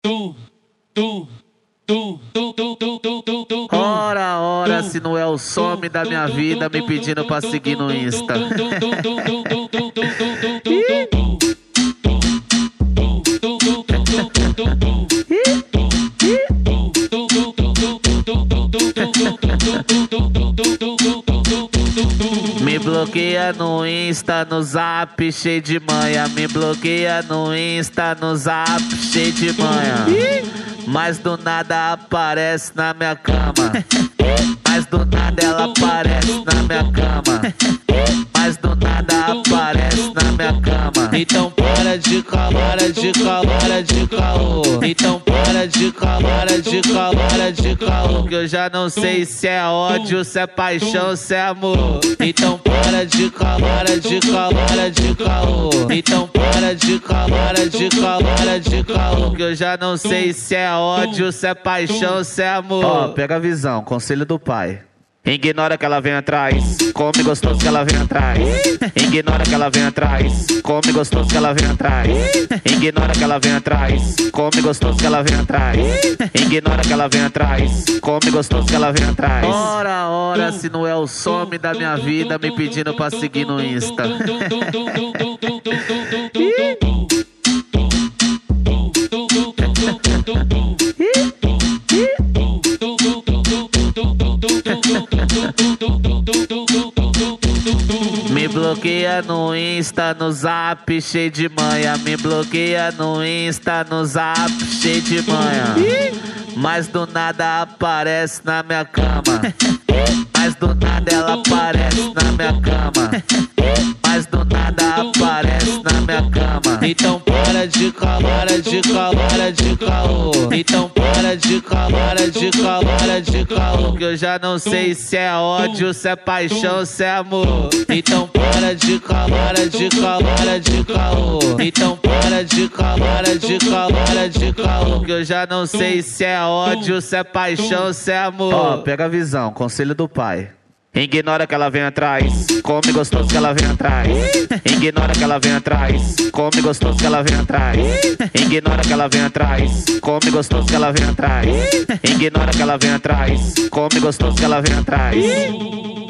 Ora, ora, se não é o some da minha vida me pedindo pra seguir no Insta. Me bloqueia no Insta, no Zap, cheio de manha. Me bloqueia no Insta, no Zap, cheio de manha. Mas do nada aparece na minha cama. Mas do nada ela aparece na minha cama. Mas do nada aparece na minha cama. Então para de calar, para de calar, para de calor. Então para de calar, para de calar, para de calor. Que eu já não sei se é ódio, se é paixão, se é amor. Então para de calar, para de calar, para de calor. Então para de calar, para de calar, para de calor. Que eu já não sei se é ódio, se é paixão, se é amor. Ó, pega a visão, conselho do pai. Ignora que ela vem atrás, come gostoso que ela vem atrás. Ignora que ela vem atrás, come gostoso que ela vem atrás. Ignora que ela vem atrás, come gostoso que ela vem atrás. Ignora que ela vem atrás, come gostoso que ela vem atrás. Ora, ora, se não é o some da minha vida me pedindo pra seguir no Insta. Me bloqueia no Insta, no Zap, cheio de manha. Me bloqueia no Insta, no Zap, cheio de manha. Mas do nada aparece na minha cama. Mas do nada ela aparece na minha cama. Mas do nada aparece na minha cama. Então para de calar, para de calar, para de calor. Então para de calar, para de calar, para de calor. Que eu já não sei se é ódio, se é paixão, se é amor. Então para de calar, para de calar, para de calor. Então para de calar, para de calar, para de calor. Que eu já não sei se é ódio, se é paixão, se é amor. Ó, pega a visão, conselho do pai. Ignora que ela vem atrás, come gostoso que ela vem atrás. Ignora que ela vem atrás, come gostoso que ela vem atrás. Ignora que ela vem atrás, come gostoso que ela vem atrás. Ignora que ela vem atrás, come gostoso que ela vem atrás.